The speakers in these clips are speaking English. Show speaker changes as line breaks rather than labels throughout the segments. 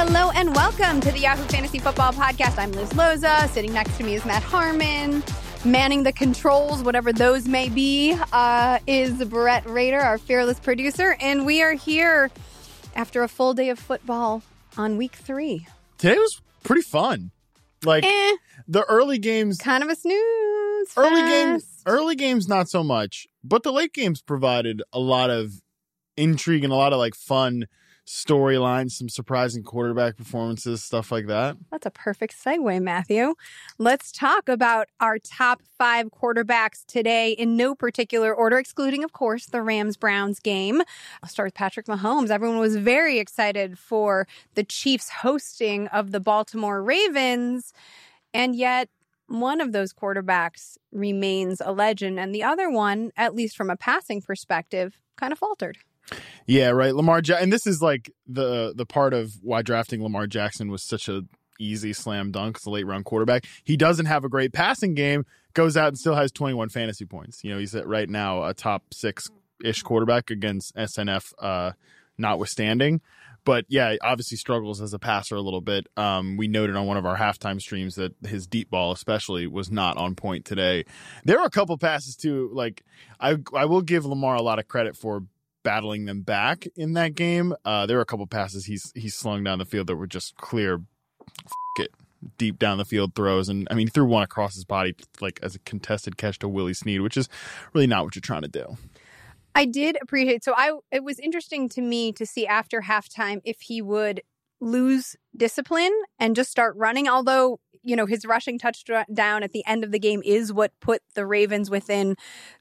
Hello and welcome to the Yahoo Fantasy Football Podcast. I'm Liz Loza. Sitting next to me is Matt Harmon. Manning the controls, whatever those may be, is Brett Rader, our fearless producer. And we are here after a full day of football on week 3.
Today was pretty fun. Like the early games,
kind of a snooze.
Early games, not so much. But the late games provided a lot of intrigue and a lot of like fun storylines, some surprising quarterback performances, stuff like that.
That's a perfect segue, Matthew. Let's talk about our top 5 quarterbacks today in no particular order, excluding, of course, the Rams-Browns game. I'll start with Patrick Mahomes. Everyone was very excited for the Chiefs hosting of the Baltimore Ravens, and yet one of those quarterbacks remains a legend, and the other one, at least from a passing perspective, kind of faltered.
Yeah, right. And this is like the part of why drafting Lamar Jackson was such a easy slam dunk as a late round quarterback. He doesn't have a great passing game, goes out and still has 21 fantasy points. You know, he's at right now a top 6-ish quarterback against SNF notwithstanding. But yeah, obviously struggles as a passer a little bit. We noted on one of our halftime streams that his deep ball especially was not on point today. There were a couple passes too. Like I will give Lamar a lot of credit for battling them back in that game. There were a couple passes he's slung down the field that were just clear deep down the field throws. And I mean, he threw one across his body like as a contested catch to Willie Snead, which is really not what you're trying to do.
I did appreciate. So it was interesting to me to see after halftime if he would lose discipline and just start running. Although, you know, his rushing touchdown at the end of the game is what put the Ravens within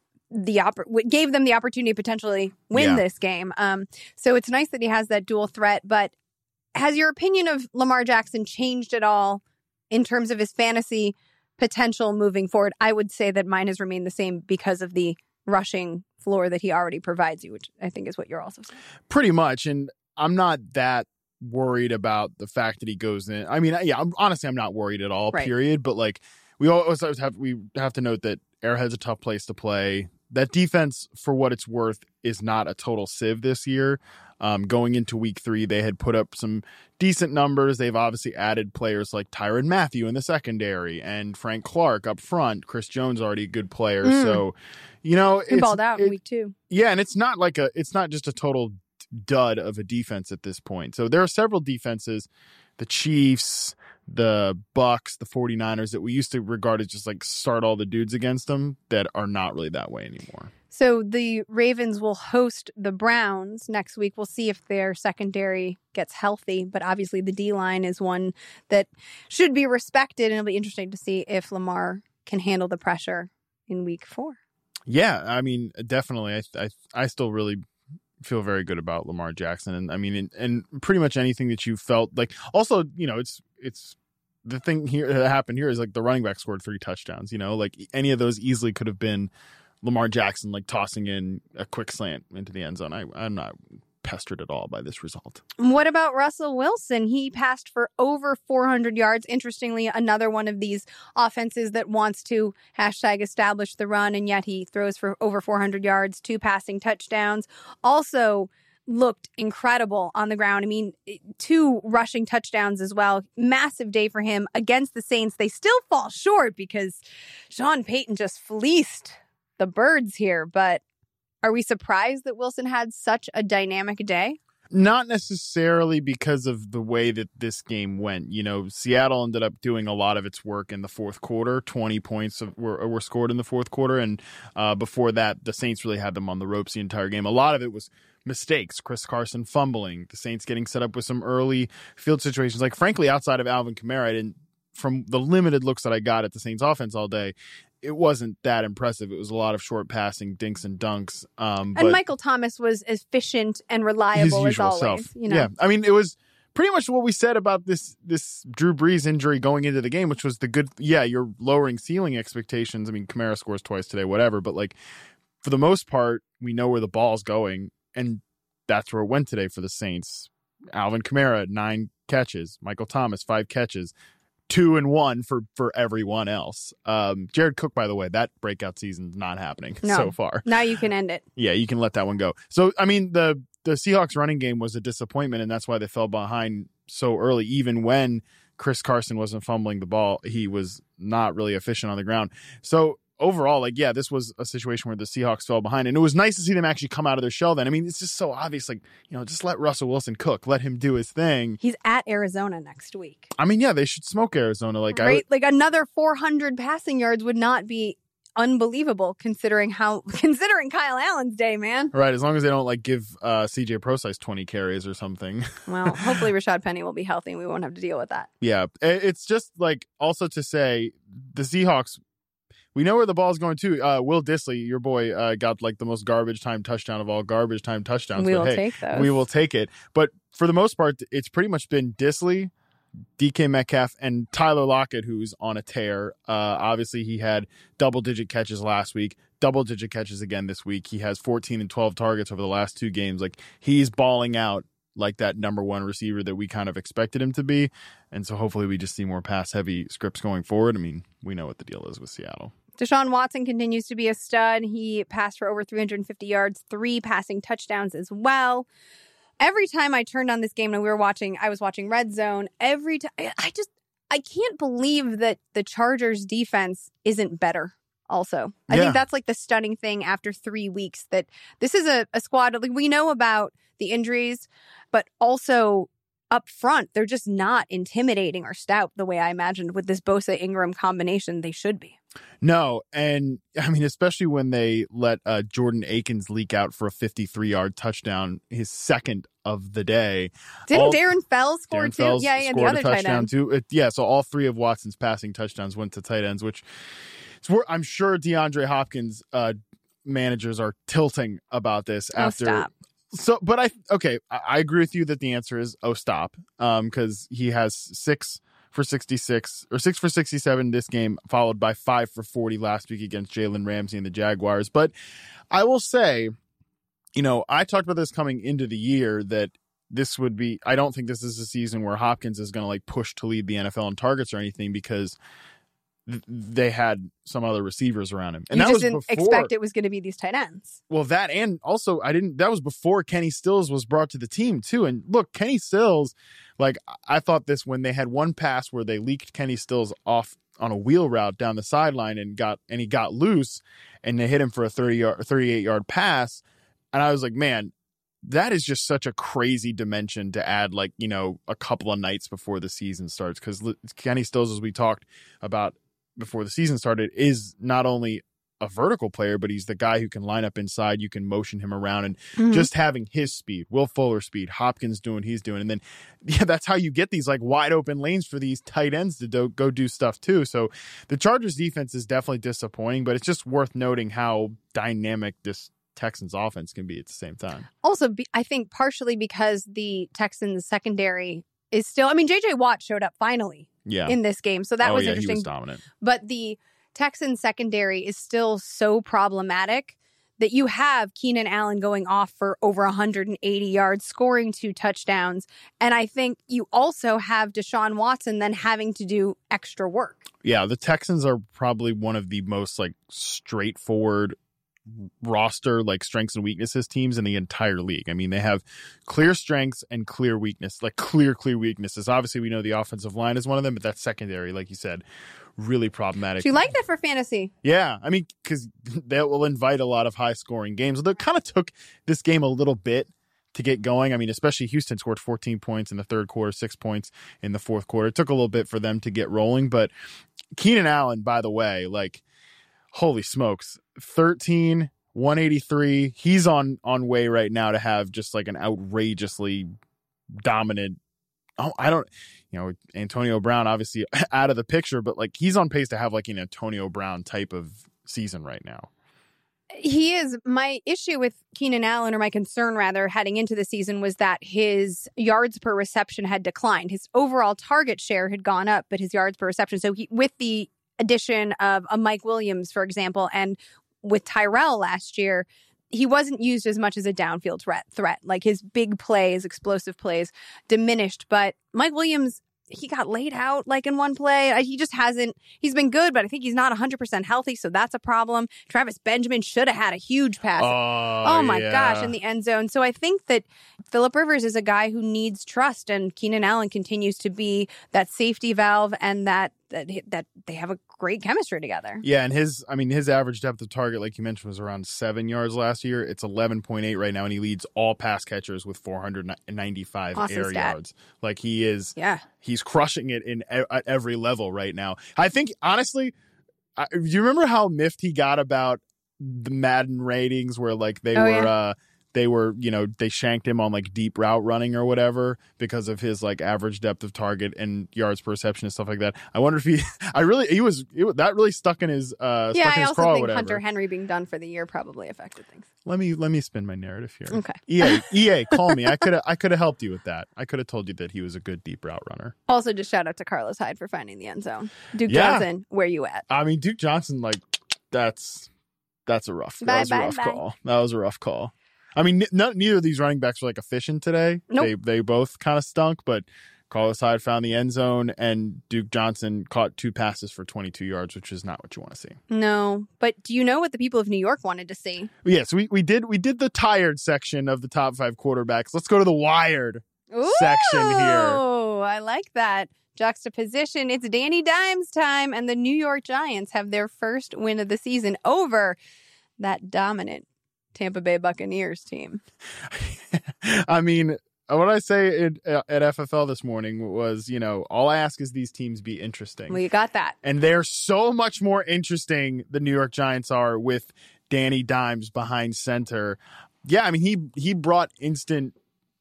gave them the opportunity to potentially win this game. So it's nice that he has that dual threat. But has your opinion of Lamar Jackson changed at all in terms of his fantasy potential moving forward? I would say that mine has remained the same because of the rushing floor that he already provides you, which I think is what you're also saying.
Pretty much. And I'm not that worried about the fact that he goes in. I mean, yeah, I'm not worried at all, period. But like we have to note that Arrowhead's a tough place to play. That defense, for what it's worth, is not a total sieve this year. Going into week 3, they had put up some decent numbers. They've obviously added players like Tyrann Mathieu in the secondary and Frank Clark up front. Chris Jones already a good player. So, you know,
he balled out in week 2.
Yeah, and it's not just a total dud of a defense at this point. So there are several defenses, the Chiefs, the Bucks, the 49ers, that we used to regard as just like start all the dudes against them, that are not really that way anymore.
So the Ravens will host the Browns next week. We'll see if their secondary gets healthy, but obviously the D-line is one that should be respected, and it'll be interesting to see if Lamar can handle the pressure in week 4. Yeah,
I mean, definitely. I still really feel very good about Lamar Jackson. And I mean, and pretty much anything that you felt like, also, you know, it's the thing here that happened here is like the running back scored 3 touchdowns, you know, like any of those easily could have been Lamar Jackson, like tossing in a quick slant into the end zone. I'm not pestered at all by this result.
What about Russell Wilson? He passed for over 400 yards. Interestingly, another one of these offenses that wants to #establish the run, and yet he throws for over 400 yards, 2 passing touchdowns. Also looked incredible on the ground. I mean, 2 rushing touchdowns as well. Massive day for him against the Saints. They still fall short because Sean Payton just fleeced the birds here, but are we surprised that Wilson had such a dynamic day?
Not necessarily because of the way that this game went. You know, Seattle ended up doing a lot of its work in the fourth quarter. 20 points were scored in the fourth quarter. And before that, the Saints really had them on the ropes the entire game. A lot of it was mistakes. Chris Carson fumbling. The Saints getting set up with some early field situations. Like, frankly, outside of Alvin Kamara, from the limited looks that I got at the Saints offense all day, it wasn't that impressive. It was a lot of short passing, dinks and dunks.
And Michael Thomas was efficient and reliable as always. You know?
Yeah, I mean, it was pretty much what we said about this Drew Brees injury going into the game, which was the good. Yeah, you're lowering ceiling expectations. I mean, Kamara scores twice today, whatever. But like, for the most part, we know where the ball's going, and that's where it went today for the Saints. Alvin Kamara, 9 catches. Michael Thomas, 5 catches. 2 and 1 for everyone else. Jared Cook, by the way, that breakout season's not happening so far.
Now you can end it.
Yeah, you can let that one go. So, I mean, the the Seahawks running game was a disappointment, and that's why they fell behind so early. Even when Chris Carson wasn't fumbling the ball, he was not really efficient on the ground. So overall, like, yeah, this was a situation where the Seahawks fell behind, and it was nice to see them actually come out of their shell then. I mean, it's just so obvious, like, just let Russell Wilson cook. Let him do his thing.
He's at Arizona next week.
I mean, yeah, they should smoke Arizona. Like,
right? Like another 400 passing yards would not be unbelievable considering Kyle Allen's day, man.
Right, as long as they don't like give CJ Prosise 20 carries or something.
Well, hopefully Rashad Penny will be healthy and we won't have to deal with that.
Yeah, it's just like also to say the Seahawks, we know where the ball's going to. Will Dissly, your boy, got like the most garbage time touchdown of all garbage time touchdowns.
We will take those.
We will take it. But for the most part, it's pretty much been Dissly, DK Metcalf, and Tyler Lockett, who's on a tear. Obviously, he had double-digit catches last week, double-digit catches again this week. He has 14 and 12 targets over the last 2 games. Like, he's balling out like that number one receiver that we kind of expected him to be. And so hopefully we just see more pass-heavy scripts going forward. I mean, we know what the deal is with Seattle.
Deshaun Watson continues to be a stud. He passed for over 350 yards, 3 passing touchdowns as well. Every time I turned on this game and I was watching Red Zone, every time, I can't believe that the Chargers defense isn't better also. I think that's like the stunning thing after 3 weeks, that this is a squad, like, we know about the injuries, but also up front, they're just not intimidating or stout the way I imagined with this Bosa-Ingram combination they should be.
No, and I mean, especially when they let Jordan Akins leak out for a 53-yard touchdown, his second of the day.
Didn't Darren Fells score too?
Fells
yeah, the other tight end
too. So all 3 of Watson's passing touchdowns went to tight ends, which I'm sure DeAndre Hopkins managers are tilting about this after.
Stop.
So, but I agree with you that the answer is stop, because he has 6 for 66 or 6 for 67 this game, followed by 5 for 40 last week against Jalen Ramsey and the Jaguars. But I will say, I talked about this coming into the year that this would be, I don't think this is a season where Hopkins is going to like push to lead the NFL in targets or anything, because they had some other receivers around him. And
you
that
just
was
didn't
before,
expect it was going to be these tight ends.
Well, that, and also that was before Kenny Stills was brought to the team too. And look, Kenny Stills, like, I thought this when they had one pass where they leaked Kenny Stills off on a wheel route down the sideline and he got loose and they hit him for a 38-yard pass. And I was like, man, that is just such a crazy dimension to add, like, a couple of nights before the season starts. Because Kenny Stills, as we talked about before the season started, is not only a vertical player, but he's the guy who can line up inside. You can motion him around, and just having his speed, Will Fuller speed, Hopkins doing what he's doing. And then, that's how you get these like wide open lanes for these tight ends to go do stuff too. So the Chargers defense is definitely disappointing, but it's just worth noting how dynamic this Texans offense can be at the same time.
Also, I think partially because the Texans secondary is still, I mean, JJ Watt showed up finally in this game. So that was interesting.
He was dominant.
But the Texans secondary is still so problematic that you have Keenan Allen going off for over 180 yards, scoring 2 touchdowns. And I think you also have Deshaun Watson then having to do extra work.
Yeah, the Texans are probably one of the most like straightforward roster, like strengths and weaknesses teams in the entire league. I mean, they have clear strengths and clear weakness, like clear weaknesses. Obviously, we know the offensive line is one of them, but that secondary, like you said, really problematic.
Do you like that for fantasy?
Yeah, I mean, because that will invite a lot of high-scoring games. They kind of took this game a little bit to get going. I mean, especially Houston scored 14 points in the third quarter, 6 points in the fourth quarter. It took a little bit for them to get rolling, but Keenan Allen, by the way, like, holy smokes, 13, 183. He's on way right now to have just like an outrageously dominant. Antonio Brown obviously out of the picture, but like he's on pace to have like an Antonio Brown type of season right now.
He is. My issue with Keenan Allen, or my concern rather, heading into the season was that his yards per reception had declined. His overall target share had gone up, but his yards per reception. So with the addition of a Mike Williams, for example, and with Tyrell last year, he wasn't used as much as a downfield threat. Like his big plays, explosive plays diminished. But Mike Williams, he got laid out like in one play. He just hasn't. He's been good, but I think he's not 100% healthy, so that's a problem. Travis Benjamin should have had a huge pass. Oh my gosh, in the end zone. So I think that Phillip Rivers is a guy who needs trust, and Keenan Allen continues to be that safety valve, and that they have a great chemistry together.
Yeah, and his average depth of target, like you mentioned, was around 7 yards last year. It's 11.8 right now, and he leads all pass catchers with 495 air yards. Like he's crushing it at every level right now. I think, honestly, do you remember how miffed he got about the Madden ratings where like they were, they shanked him on like deep route running or whatever because of his like average depth of target and yards per reception and stuff like that. I wonder if that really stuck in his
I also think Hunter Henry being done for the year probably affected things.
Let me spin my narrative here.
Okay.
EA, call me. I could have helped you with that. I could have told you that he was a good deep route runner.
Also, just shout out to Carlos Hyde for finding the end zone. Duke Johnson, where you at?
I mean, Duke Johnson, like that's a rough call. That was a rough call. I mean, neither of these running backs were like efficient today.
Nope.
They both kind of stunk, but Carlos Hyde found the end zone, and Duke Johnson caught 2 passes for 22 yards, which is not what you want to see.
No, but do you know what the people of New York wanted to see?
Yes, we did the tired section of the top 5 quarterbacks. Let's go to the wired section here.
Oh, I like that juxtaposition. It's Danny Dimes time, and the New York Giants have their first win of the season over that dominant Tampa Bay Buccaneers team.
I mean, what I say at FFL this morning was, all I ask is these teams be interesting.
Well, you got that.
And they're so much more interesting, the New York Giants are, with Danny Dimes behind center. Yeah, I mean, he brought instant...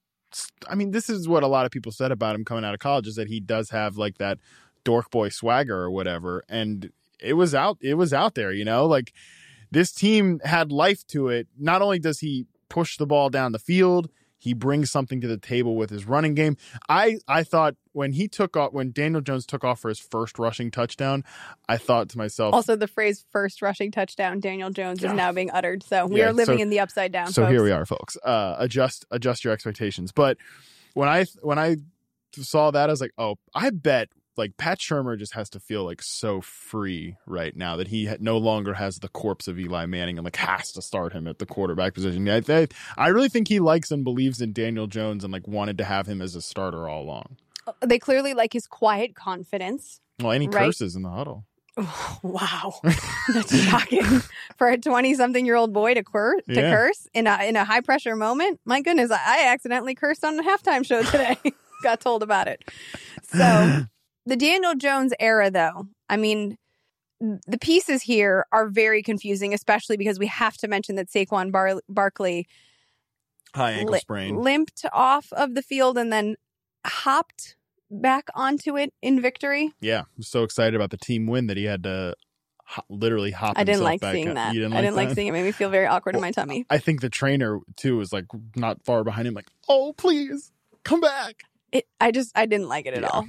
I mean, this is what a lot of people said about him coming out of college, is that he does have like that dork boy swagger or whatever. And it was out there, like... This team had life to it. Not only does he push the ball down the field, he brings something to the table with his running game. I thought when Daniel Jones took off for his first rushing touchdown, I thought to myself... Also,
the phrase first rushing touchdown, Daniel Jones, is now being uttered. So we are living in the upside down,
So
folks.
Here we are, folks. Adjust your expectations. But when I saw that, I was like, oh, I bet... Like Pat Shurmur just has to feel like so free right now that he no longer has the corpse of Eli Manning and like has to start him at the quarterback position. I really think he likes and believes in Daniel Jones and like wanted to have him as a starter all along.
They clearly like his quiet confidence.
Well, and he curses in the huddle.
Oh, wow, that's shocking for a 20-something-year-old boy to curse in a high pressure moment. My goodness, I accidentally cursed on the halftime show today. Got told about it. So. The Daniel Jones era, though, I mean, the pieces here are very confusing, especially because we have to mention that Saquon Barkley
high ankle sprain
limped off of the field and then hopped back onto it in victory.
Yeah, I'm so excited about the team win that he had to literally hop
I didn't like
back
seeing
up.
that.
You didn't
I didn't like seeing it. It made me feel very awkward in my tummy.
I think the trainer, too, was like not far behind him, like, oh, please, come back.
I didn't like it at all.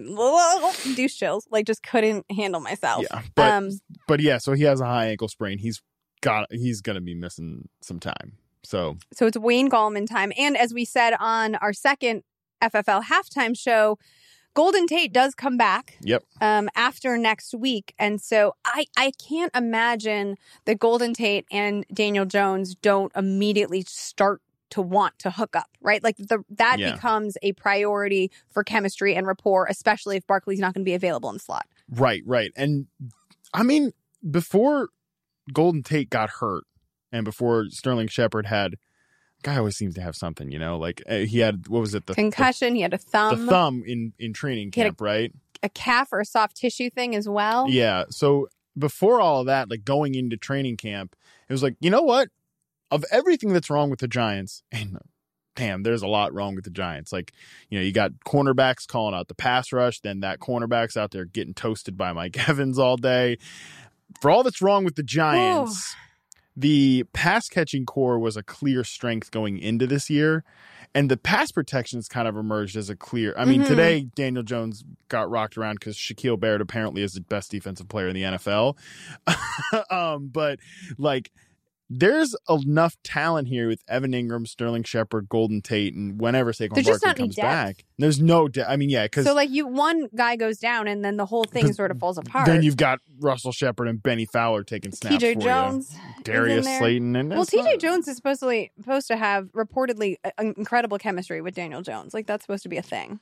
Douche chills. Like, just couldn't handle myself.
Yeah, but yeah, so he has a high ankle sprain. He's gonna be missing some time. So
it's Wayne Gallman time. And as we said on our second FFL halftime show, Golden Tate does come back.
Yep.
After next week, and so I can't imagine that Golden Tate and Daniel Jones don't immediately start to want to hook up, right? Like that becomes a priority for chemistry and rapport, especially if Barkley's not going to be available in the slot.
Right. And I mean, before Golden Tate got hurt and before Sterling Shepard guy always seems to have something, like he had, what was it? The
concussion. He had a thumb.
The thumb in training camp, right?
A calf or a soft tissue thing as well.
Yeah. So before all of that, like going into training camp, it was like, you know what? Of everything that's wrong with the Giants, and damn, there's a lot wrong with the Giants. Like, you got cornerbacks calling out the pass rush, then that cornerback's out there getting toasted by Mike Evans all day. For all that's wrong with the Giants, the pass catching core was a clear strength going into this year. And the pass protections kind of emerged as a clear. I mean, today, Daniel Jones got rocked around because Shaquille Barrett apparently is the best defensive player in the NFL. But like, there's enough talent here with Evan Ingram, Sterling Shepard, Golden Tate, and whenever Saquon
There's just
Barkley
not any
comes
depth.
back. There's no depth. I mean, yeah, because
So, like, one guy goes down, and then the whole thing sort of falls apart.
then you've got Russell Shepard and Benny Fowler taking snaps
TJ
for
Jones,
you. Darius
there.
Slayton. And
well,
it's
TJ
not-
Jones is supposed to have reportedly incredible chemistry with Daniel Jones. Like, that's supposed to be a thing.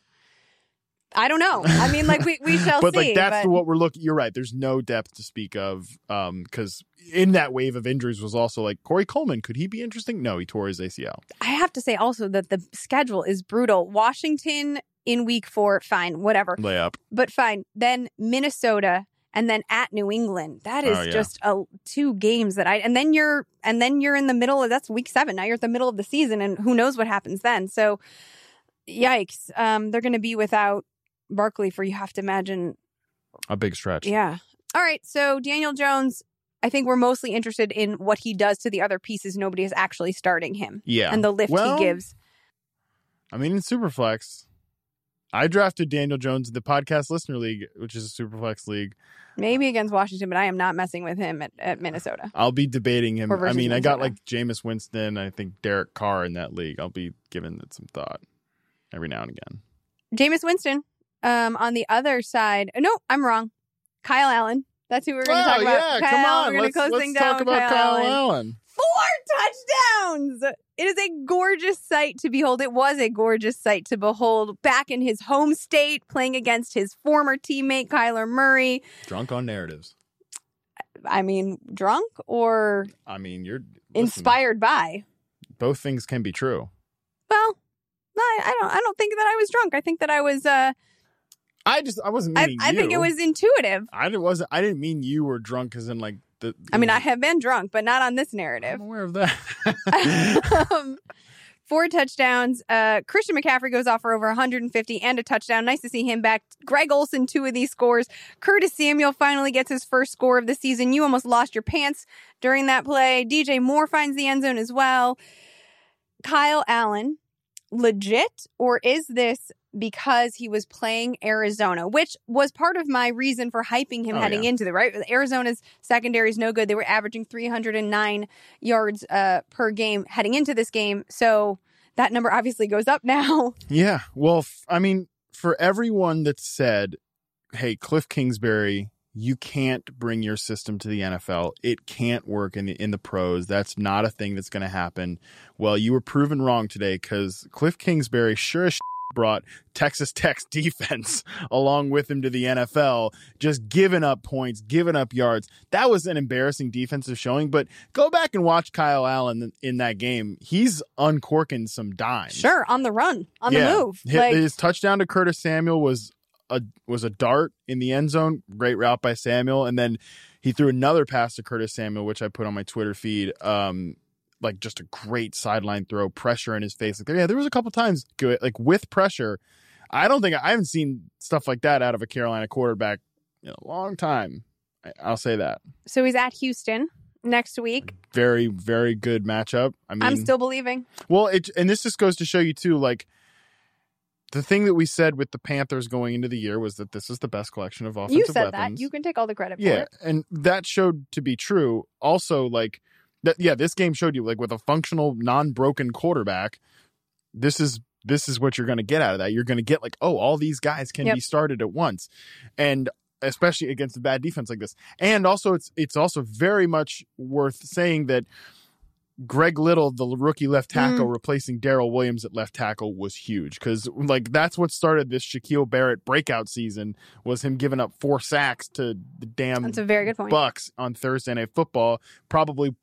I don't know. I mean, like, we shall
but
see.
like that's what we're looking. You're right. There's no depth to speak of. Because in that wave of injuries was also like Corey Coleman. Could he be interesting? No, he tore his ACL.
I have to say also that the schedule is brutal. Washington in week 4, fine, whatever.
Layup.
But fine. Then Minnesota and then at New England. That is just 2 games that and then you're in the middle of, that's week 7. Now you're at the middle of the season and who knows what happens then. So yikes. They're going to be without Barkley for, you have to imagine,
A big stretch.
yeah. All right. So Daniel Jones, I think we're mostly interested in what he does to the other pieces. Nobody is actually starting him.
Yeah.
And the lift he gives.
I mean, in Superflex, I drafted Daniel Jones in the Podcast Listener League, which is a Superflex league.
Maybe against Washington, but I am not messing with him at Minnesota.
I'll be debating him.
Or versus
I mean, I got
Minnesota.
like Jameis Winston, I think Derek Carr in that league. I'll be giving it some thought every now and again.
Jameis Winston. On the other side, no, I'm wrong. Kyle Allen. That's who we're going to talk about.
Yeah,
Kyle,
come on.
we're going to close
let's
things
talk
down with
about Kyle Allen.
4 touchdowns. It is a gorgeous sight to behold. It was a gorgeous sight to behold. Back in his home state, playing against his former teammate, Kyler Murray.
Drunk on narratives.
I mean, drunk or
I mean, you're
inspired by?
Both things can be true.
Well, no, I don't think that I was drunk. I think that I was.
I wasn't meaning
I
you.
think it was intuitive.
I didn't mean you were drunk as in like the.
I mean, I have been drunk, but not on this narrative.
I'm aware of that.
4 touchdowns. Christian McCaffrey goes off for over 150 and a touchdown. Nice to see him back. Greg Olsen, 2 of these scores. Curtis Samuel finally gets his first score of the season. You almost lost your pants during that play. DJ Moore finds the end zone as well. Kyle Allen, legit, or is this because he was playing Arizona, which was part of my reason for hyping him heading into the right. Arizona's secondary is no good. They were averaging 309 yards per game heading into this game. So that number obviously goes up now.
Yeah. Well, I mean, for everyone that said, hey, Cliff Kingsbury, you can't bring your system to the NFL. It can't work in the pros. That's not a thing that's going to happen. Well, you were proven wrong today because Cliff Kingsbury sure as brought Texas Tech's defense along with him to the NFL, just giving up points, giving up yards. That was an embarrassing defensive showing, but go back and watch Kyle Allen in that game. He's uncorking some dimes.
Sure, on the run, on the move.
His touchdown to Curtis Samuel was a dart in the end zone. Great route by Samuel. And then he threw another pass to Curtis Samuel, which I put on my Twitter feed. Like just a great sideline throw, pressure in his face. Like, there was a couple times like with pressure. I haven't seen stuff like that out of a Carolina quarterback in a long time. I'll say that.
So he's at Houston next week.
Very, very good matchup. I mean,
I'm still believing.
Well, and this just goes to show you too, like, the thing that we said with the Panthers going into the year was that this is the best collection of offensive
You said
weapons.
that. You can take all the credit for
Yeah,
it.
and that showed to be true. Also, like, this game showed you, like, with a functional, non-broken quarterback, this is what you're going to get out of that. You're going to get, like, oh, all these guys can be started at once. And especially against a bad defense like this. And also, it's also very much worth saying that Greg Little, the rookie left tackle, replacing Darrell Williams at left tackle was huge because, like, that's what started this Shaquille Barrett breakout season was him giving up 4 sacks to the damn
That's a very good point.
Bucks on Thursday Night Football. Probably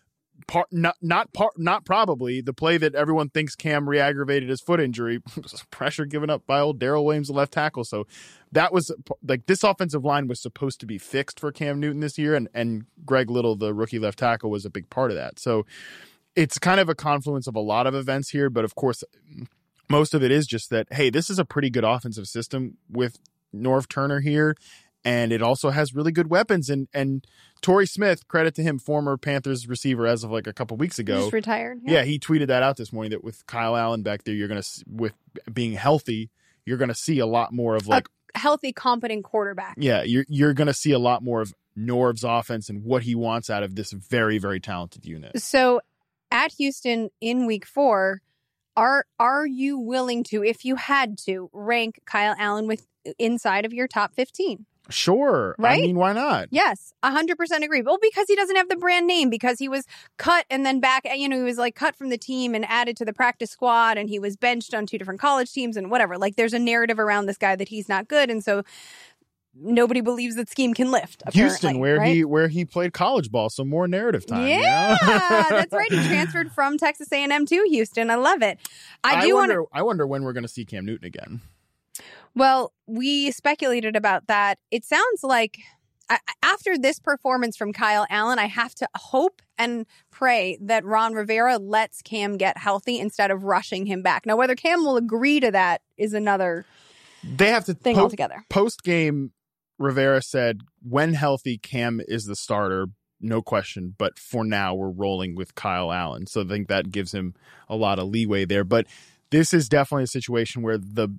not probably the play that everyone thinks Cam re-aggravated his foot injury was pressure given up by old Darrell Williams, the left tackle. So that was like this offensive line was supposed to be fixed for Cam Newton this year, and Greg Little, the rookie left tackle, was a big part of that. So it's kind of a confluence of a lot of events here, but of course, most of it is just that, hey, this is a pretty good offensive system with Norv Turner here. And it also has really good weapons. And Torrey Smith, credit to him, former Panthers receiver as of like a couple weeks ago.
Just retired.
Yeah, he tweeted that out this morning that with Kyle Allen back there, you're going to, with being healthy, you're going to see a lot more of like
a healthy, competent quarterback.
Yeah, you're going to see a lot more of Norv's offense and what he wants out of this very, very talented unit.
So at Houston in week 4, are you willing to, if you had to, rank Kyle Allen with inside of your top 15?
Sure.
Right?
I mean, why not?
Yes, 100% agree. Well, because he doesn't have the brand name, because he was cut and then back, he was like cut from the team and added to the practice squad, and he was benched on 2 different college teams and whatever. Like, there's a narrative around this guy that he's not good, and so nobody believes that scheme can lift.
Houston,
right?
where he played college ball, so more narrative time.
Yeah,
you know?
That's right. He transferred from Texas A&M to Houston. I love it.
I wonder when we're going to see Cam Newton again.
Well, we speculated about that. It sounds like after this performance from Kyle Allen, I have to hope and pray that Ron Rivera lets Cam get healthy instead of rushing him back. Now, whether Cam will agree to that is another
they have to
thing altogether.
Post-game, Rivera said, when healthy, Cam is the starter, no question. But for now, we're rolling with Kyle Allen. So I think that gives him a lot of leeway there. But this is definitely a situation where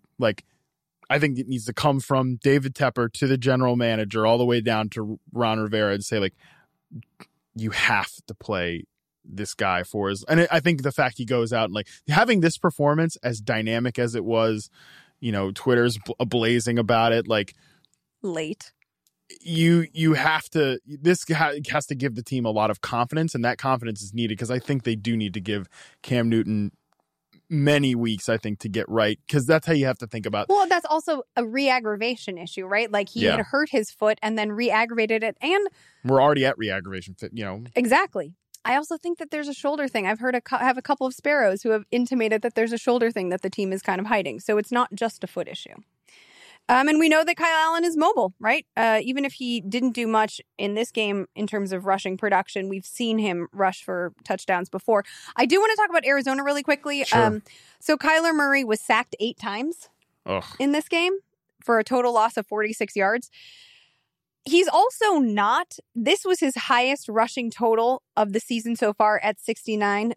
I think it needs to come from David Tepper to the general manager all the way down to Ron Rivera and say, like, you have to play this guy for his. And I think the fact he goes out and like having this performance as dynamic as it was, Twitter's blazing about it. Like
late,
you have to. This has to give the team a lot of confidence, and that confidence is needed because I think they do need to give Cam Newton many weeks, I think, to get right, because that's how you have to think about.
Well, that's also a re-aggravation issue, right? Like he had hurt his foot and then re-aggravated it, and
we're already at re-aggravation.
Exactly. I also think that there's a shoulder thing. I've heard have a couple of Sparrows who have intimated that there's a shoulder thing that the team is kind of hiding, so it's not just a foot issue. And we know that Kyle Allen is mobile, right? Even if he didn't do much in this game in terms of rushing production, we've seen him rush for touchdowns before. I do want to talk about Arizona really quickly.
Sure.
So Kyler Murray was sacked 8 times in this game for a total loss of 46 yards. He's also this was his highest rushing total of the season so far at 69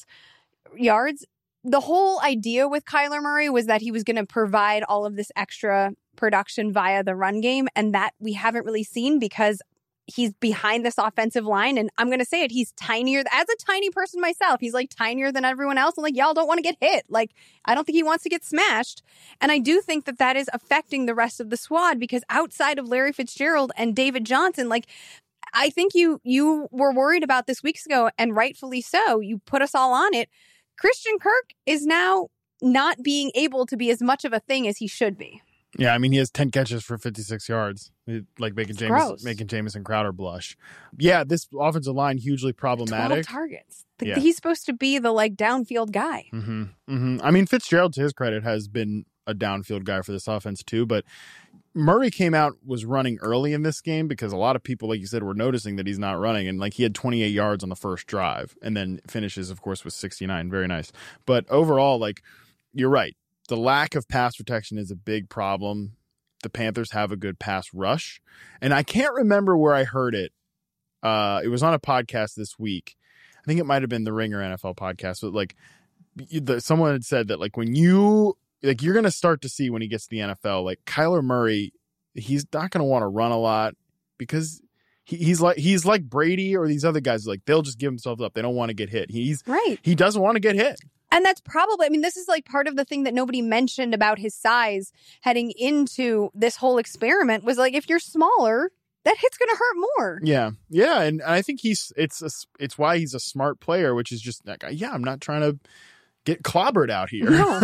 yards. The whole idea with Kyler Murray was that he was going to provide all of this extra production via the run game, and that we haven't really seen because he's behind this offensive line. And I'm going to say it, he's tinier. As a tiny person myself, he's like tinier than everyone else. And like, y'all don't want to get hit. Like, I don't think he wants to get smashed. And I do think that that is affecting the rest of the squad because outside of Larry Fitzgerald and David Johnson, like, I think you were worried about this weeks ago, and rightfully so. You put us all on it. Christian Kirk is now not being able to be as much of a thing as he should be.
Yeah, I mean, he has 10 catches for 56 yards, like making Jamison Crowder blush. Yeah, this offensive line, hugely problematic.
12 targets. He's supposed to be the downfield guy.
Mm-hmm. Mm-hmm. I mean, Fitzgerald, to his credit, has been a downfield guy for this offense too, but Murray was running early in this game because a lot of people, like you said, were noticing that he's not running, and like he had 28 yards on the first drive and then finishes, of course, with 69. Very nice. But overall, like, you're right. The lack of pass protection is a big problem. The Panthers have a good pass rush, and I can't remember where I heard it. It was on a podcast this week. I think it might have been the Ringer NFL podcast, but like someone had said that like when you're going to start to see when he gets to the NFL, like Kyler Murray, he's not going to want to run a lot because he's like Brady or these other guys. Like they'll just give themselves up. They don't want to get hit. He doesn't want to get hit.
And that's probably, this is like part of the thing that nobody mentioned about his size heading into this whole experiment was like, if you're smaller, that hit's going to hurt more.
Yeah. Yeah. And I think it's why he's a smart player, which is just like, yeah, I'm not trying to get clobbered out here.
No.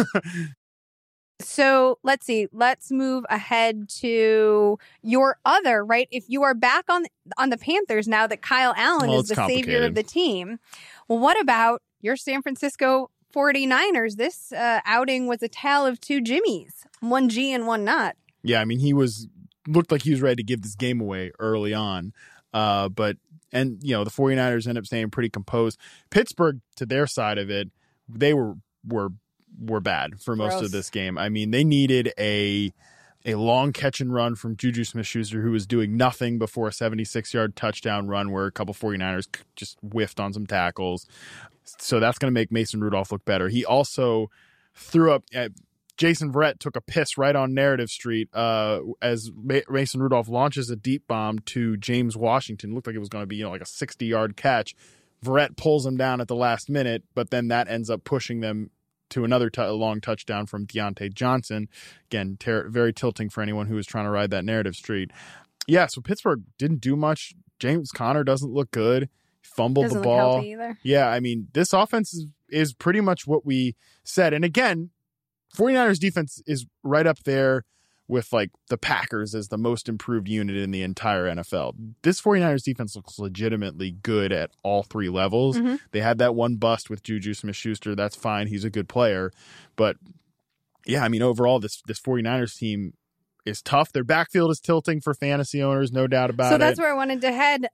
So let's see. Let's move ahead to your other, right? If you are back on the Panthers now that Kyle Allen is the savior of the team, well, what about your San Francisco 49ers? This outing was a tale of two Jimmies, one G and one not.
Yeah, I mean, looked like he was ready to give this game away early on. The 49ers end up staying pretty composed. Pittsburgh, to their side of it, they were bad for most of this game. I mean, they needed a long catch and run from Juju Smith-Schuster, who was doing nothing before a 76-yard touchdown run where a couple 49ers just whiffed on some tackles. So that's going to make Mason Rudolph look better. He also threw up Jason Verrett took a piss right on narrative street as Mason Rudolph launches a deep bomb to James Washington. It looked like it was going to be like a 60-yard catch. Verrett pulls him down at the last minute, but then that ends up pushing them to another long touchdown from Deontay Johnson. Again, very tilting for anyone who was trying to ride that narrative street. Yeah, so Pittsburgh didn't do much. James Conner doesn't look good. Fumbled
Doesn't
the ball.
look healthy either.
Yeah, I mean, this offense is pretty much what we said. And again, 49ers defense is right up there with like the Packers as the most improved unit in the entire NFL. This 49ers defense looks legitimately good at all three levels.
Mm-hmm.
They had that one bust with Juju Smith-Schuster. That's fine. He's a good player. But yeah, I mean, overall, this 49ers team is tough. Their backfield is tilting for fantasy owners, no doubt about it.
So that's where I wanted to head.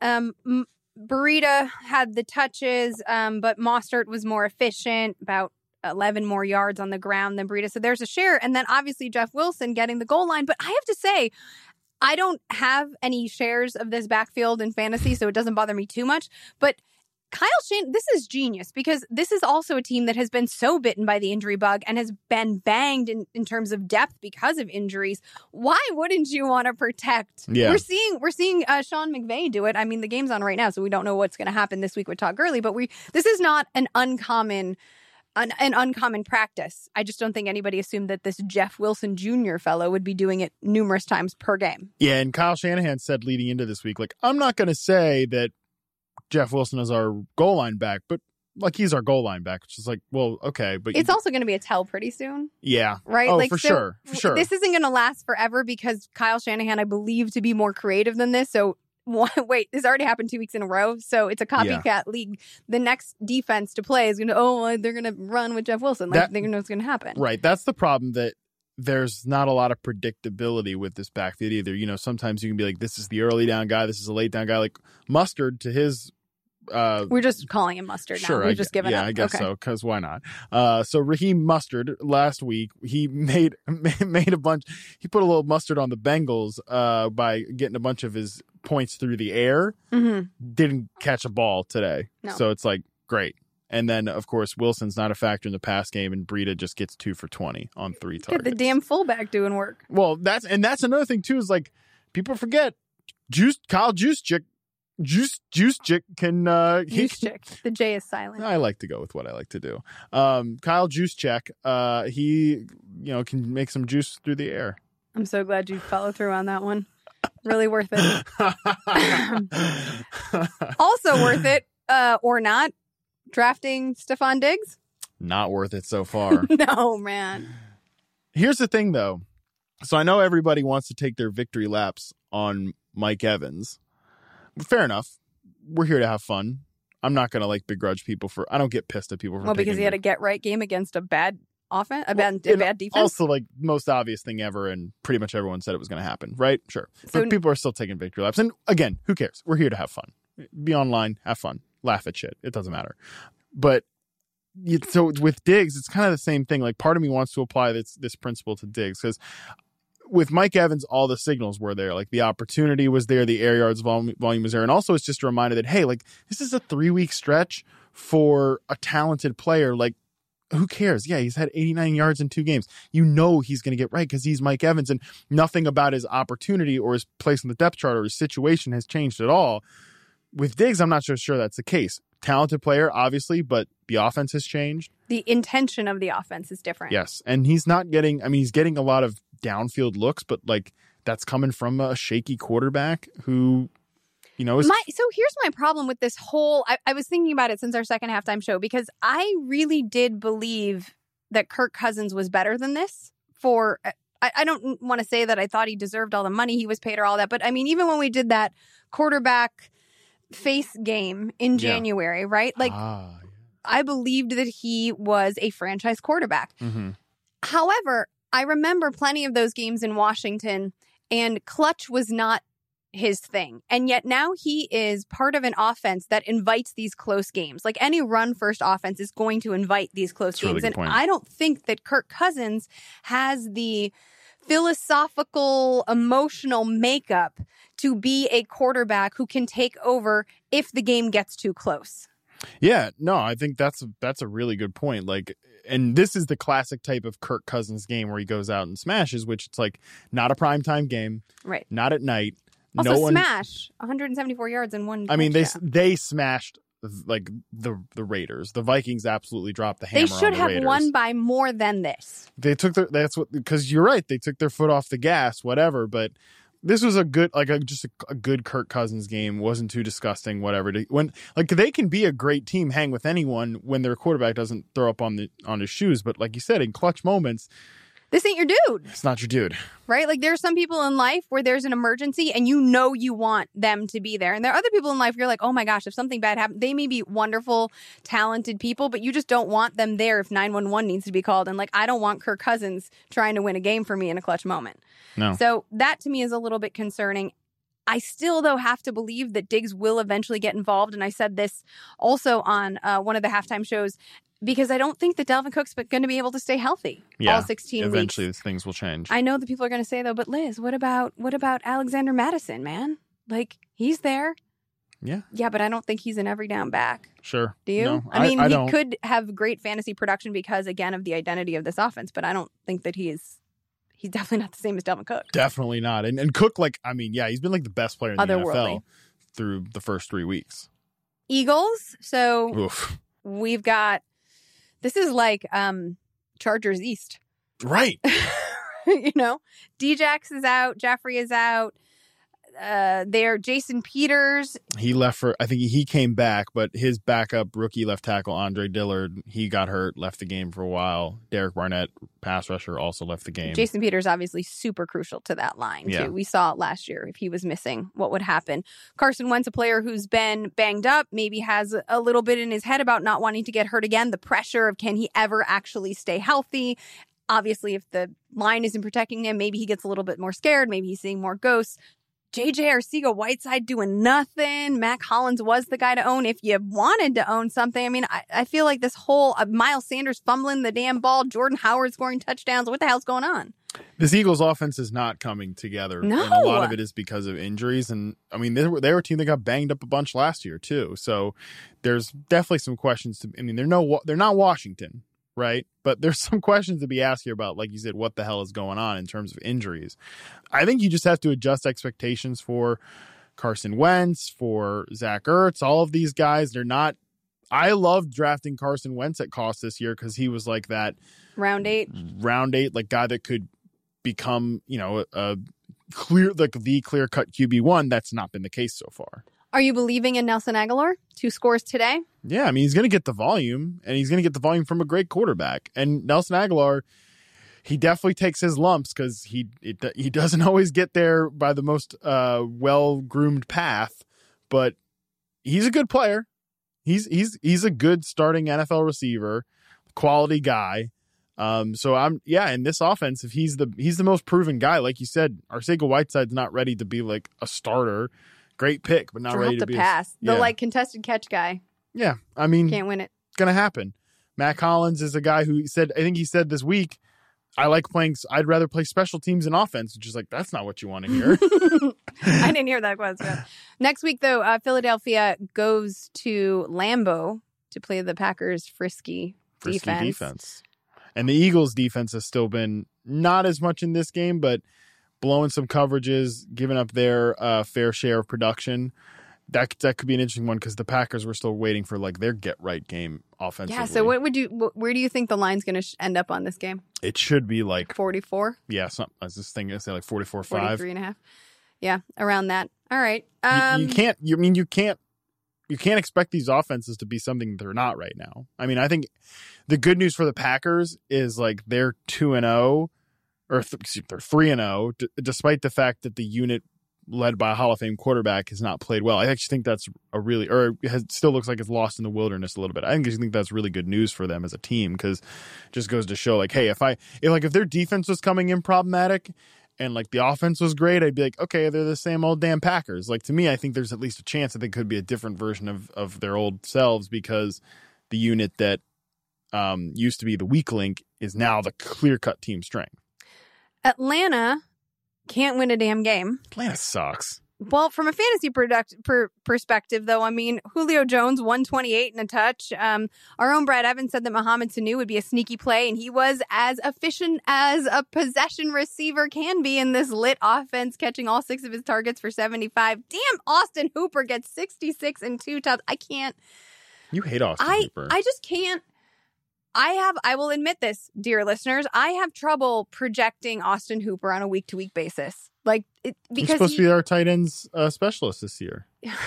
Burita had the touches, but Mostert was more efficient, about 11 more yards on the ground than Burita. So there's a share. And then obviously Jeff Wilson getting the goal line. But I have to say, I don't have any shares of this backfield in fantasy, so it doesn't bother me too much. But Kyle Shanahan, this is genius because this is also a team that has been so bitten by the injury bug and has been banged in terms of depth because of injuries. Why wouldn't you want to protect?
Yeah.
We're seeing Sean McVay do it. I mean, the game's on right now, so we don't know what's going to happen this week with Todd Gurley, but this is not an uncommon practice. I just don't think anybody assumed that this Jeff Wilson Jr. fellow would be doing it numerous times per game.
Yeah, and Kyle Shanahan said leading into this week, like, I'm not going to say that Jeff Wilson is our goal line back, but like he's our goal line back, which is like, well, okay. But
it's also going to be a tell pretty soon.
Yeah.
Right?
Oh,
like,
for
so
sure.
This isn't going to last forever because Kyle Shanahan, I believe, to be more creative than this. So wait, this already happened 2 weeks in a row. So it's a copycat league. The next defense to play is going to, they're going to run with Jeff Wilson. Like they know what's going to happen.
Right. That's the problem, that there's not a lot of predictability with this backfield either. You know, sometimes you can be like, this is the early down guy. This is a late down guy. Like Mustard to his...
we're just calling him Mustard now.
Sure,
We've just given up.
Yeah, I guess so, because why not? So Raheem Mustard last week, he made a bunch. He put a little mustard on the Bengals by getting a bunch of his points through the air.
Mm-hmm.
Didn't catch a ball today.
No.
So it's like, great. And then, of course, Wilson's not a factor in the pass game, and Breida just gets 2 for 20 on 3 targets.
Get the damn fullback doing work.
Well, that's another thing, too, is like, people forget, Kyle Juszczyk can
Juszczyk. The J is silent.
I like to go with what I like to do. Kyle Juszczyk, he can make some juice through the air.
I'm so glad you followed through on that one. Really worth it. Also worth it, or not, drafting Stephon Diggs.
Not worth it so far.
No, man.
Here's the thing, though. So I know everybody wants to take their victory laps on Mike Evans. Fair enough. We're here to have fun. I'm not going to begrudge people for... I don't get pissed at people for...
Well, because he had a get-right game against a bad offense, a bad defense.
Also, most obvious thing ever, and pretty much everyone said it was going to happen, right? Sure. But people are still taking victory laps. And again, who cares? We're here to have fun. Be online, have fun, laugh at shit. It doesn't matter. But so with Diggs, it's kind of the same thing. Like, part of me wants to apply this principle to Diggs, because with Mike Evans, all the signals were there. Like, the opportunity was there, the air yards volume was there. And also, it's just a reminder that, hey, this is a 3-week stretch for a talented player. Like, who cares? Yeah, he's had 89 yards in 2 games. You know he's going to get right because he's Mike Evans, and nothing about his opportunity or his place in the depth chart or his situation has changed at all. With Diggs, I'm not so sure that's the case. Talented player, obviously, but the offense has changed.
The intention of the offense is different.
Yes, and he's not getting... he's getting a lot of downfield looks, but that's coming from a shaky quarterback who, is...
So here's my problem with this whole... I was thinking about it since our second halftime show, because I really did believe that Kirk Cousins was better than this for... I don't want to say that I thought he deserved all the money he was paid or all that, but even when we did that quarterback face game in January, right? I believed that he was a franchise quarterback.
Mm-hmm.
However, I remember plenty of those games in Washington, and clutch was not his thing. And yet now he is part of an offense that invites these close games. Like, any run-first offense is going to invite these close games.
Really, and
I don't think that Kirk Cousins has the philosophical, emotional makeup to be a quarterback who can take over if the game gets too close.
Yeah, no, I think that's a really good point. and this is the classic type of Kirk Cousins game where he goes out and smashes, which it's like not a primetime game,
right?
Not at night.
Also, smash 174 yards in one.
I mean, they smashed like the Raiders. The Vikings absolutely dropped the hammer.
They should have won by more than this.
They took because you're right. They took their foot off the gas, whatever. But this was a good, just a good Kirk Cousins game. Wasn't too disgusting, whatever. They can be a great team, hang with anyone when their quarterback doesn't throw up on his shoes. But like you said, in clutch moments,
this ain't your dude.
It's not your dude.
Right? Like, there are some people in life where there's an emergency and you know you want them to be there. And there are other people in life where you're like, oh my gosh, if something bad happens, they may be wonderful, talented people, but you just don't want them there if 911 needs to be called. And like, I don't want Kirk Cousins trying to win a game for me in a clutch moment.
No.
So that to me is a little bit concerning. I still, though, have to believe that Diggs will eventually get involved. And I said this also on one of the halftime shows, because I don't think that Dalvin Cook's going to be able to stay healthy all 16 weeks.
Eventually things will change.
I know that people are going to say, though, but Liz, what about Alexander Mattison, man? Like, he's there.
Yeah.
Yeah, but I don't think he's an every down back.
Sure.
Do you?
No,
I mean,
he
don't. Could have great fantasy production because, again, of the identity of this offense, but I don't think that he's definitely not the same as Dalvin Cook.
Definitely not. And Cook, he's been like the best player in the NFL through the first 3 weeks.
Eagles. So
Oof.
We've got, this is like Chargers East.
Right.
Djax is out. Jeffrey is out. Jason Peters.
He left I think he came back, but his backup rookie left tackle, Andre Dillard, he got hurt, left the game for a while. Derek Barnett, pass rusher, also left the game.
Jason Peters obviously super crucial to that line, too. We saw it last year. If he was missing, what would happen? Carson Wentz, a player who's been banged up, maybe has a little bit in his head about not wanting to get hurt again. The pressure of can he ever actually stay healthy? Obviously, if the line isn't protecting him, maybe he gets a little bit more scared. Maybe he's seeing more ghosts. J.J. Arcega-Whiteside doing nothing. Mac Hollins was the guy to own if you wanted to own something. I mean, I feel like this whole Miles Sanders fumbling the damn ball, Jordan Howard scoring touchdowns. What the hell's going on?
This Eagles offense is not coming together.
No.
And a lot of it is because of injuries. And I mean, they were a team that got banged up a bunch last year, too. So there's definitely some questions. They're not Washington. Right. But there's some questions to be asked here about, like you said, what the hell is going on in terms of injuries. I think you just have to adjust expectations for Carson Wentz, for Zach Ertz, all of these guys. They're not. I loved drafting Carson Wentz at cost this year because he was like that
round eight,
like guy that could become, a clear, like the clear cut QB1. That's not been the case so far.
Are you believing in Nelson Aguilar? 2 scores today?
Yeah, I mean, he's going to get the volume, and he's going to get the volume from a great quarterback. And Nelson Aguilar, he definitely takes his lumps because he doesn't always get there by the most well-groomed path, but he's a good player. He's a good starting NFL receiver, quality guy. So in this offense, if he's the most proven guy, like you said, Arcega-Whiteside's not ready to be like a starter. Great pick, but not ready to be
pass. The contested catch guy.
Yeah, I mean,
can't win it.
It's gonna happen. Mac Hollins is a guy who said, I think he said this week, I'd rather play special teams than offense, which is like, that's not what you want to hear.
I didn't hear that question. Next week, though, Philadelphia goes to Lambeau to play the Packers' frisky defense.
And the Eagles' defense has still been not as much in this game, but blowing some coverages, giving up their fair share of production. That could be an interesting one because the Packers were still waiting for like their get right game offensively.
Yeah. So where do you think the line's going to end up on this game?
It should be like
44.
Yeah. I was just thinking, say like 44-5,
43.5. Yeah, around that. All right.
You can't expect these offenses to be something they're not right now. I mean, I think the good news for the Packers is like they're 2-0. Or they're 3-0, despite the fact that the unit led by a Hall of Fame quarterback has not played well. I actually think that's still looks like it's lost in the wilderness a little bit. I think that's really good news for them as a team because it just goes to show like, hey, if their defense was coming in problematic and like the offense was great, I'd be like, okay, they're the same old damn Packers. Like to me, I think there's at least a chance that they could be a different version of their old selves because the unit that used to be the weak link is now the clear-cut team strength.
Atlanta can't win a damn game.
Atlanta sucks.
Well, from a fantasy perspective, though, I mean, Julio Jones, 128 and a touch. Our own Brad Evans said that Mohamed Sanu would be a sneaky play, and he was as efficient as a possession receiver can be in this lit offense, catching all 6 of his targets for 75. Damn, Austin Hooper gets 66 and 2 touchdowns. I can't.
You hate Austin Hooper.
I just can't. I will admit this, dear listeners, I have trouble projecting Austin Hooper on a week-to-week basis. Like, because
he's supposed to be our tight ends specialist this year.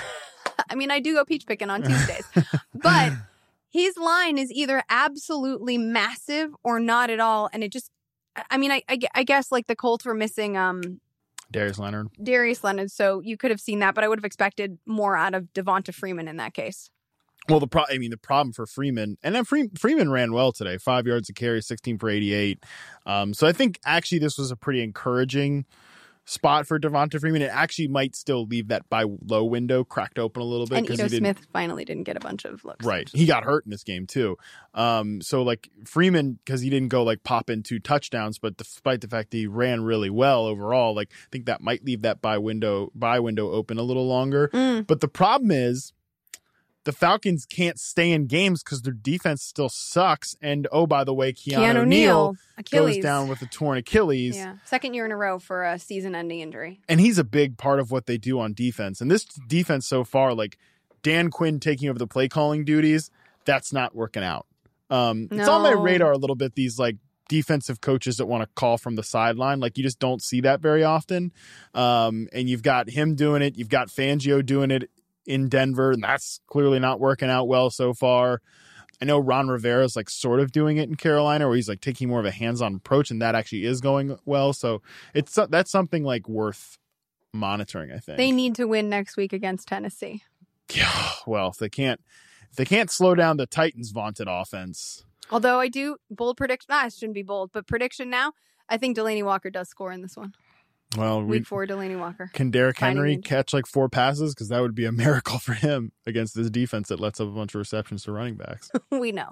I mean, I do go peach picking on Tuesdays, but his line is either absolutely massive or not at all. And it just, I mean, I guess like the Colts were missing
Darius Leonard.
So you could have seen that, but I would have expected more out of Devonta Freeman in that case.
Well, the problem for Freeman, and then Freeman ran well today, 5 yards a carry, 16 for 88. So I think actually this was a pretty encouraging spot for Devonta Freeman. It actually might still leave that buy low window cracked open a little bit.
And Ito Smith finally didn't get a bunch of looks.
Right. He got hurt in this game too. So like Freeman, because he didn't go like pop in 2 touchdowns, but despite the fact that he ran really well overall, like I think that might leave that buy window open a little longer. But the problem is, the Falcons can't stay in games because their defense still sucks. And, oh, by the way, Keanu Neal goes down with a torn Achilles.
Yeah, 2nd year in a row for a season-ending injury.
And he's a big part of what they do on defense. And this defense so far, like Dan Quinn taking over the play-calling duties, that's not working out. It's on my radar a little bit, these, like, defensive coaches that want to call from the sideline. Like, you just don't see that very often. And you've got him doing it. You've got Fangio doing it in Denver, and that's clearly not working out well so far. I know Ron Rivera's like sort of doing it in Carolina, where he's like taking more of a hands-on approach, and that actually is going well. So that's something like worth monitoring, I think.
They need to win next week against Tennessee.
Yeah, well, if they can't slow down the Titans' vaunted offense.
Although I do bold prediction. It shouldn't be bold, but prediction now. I think Delaney Walker does score in this one.
Well,
week 4, Delaney Walker.
Can Derrick Henry catch like 4 passes? Because that would be a miracle for him against this defense that lets up a bunch of receptions to running backs.
We know.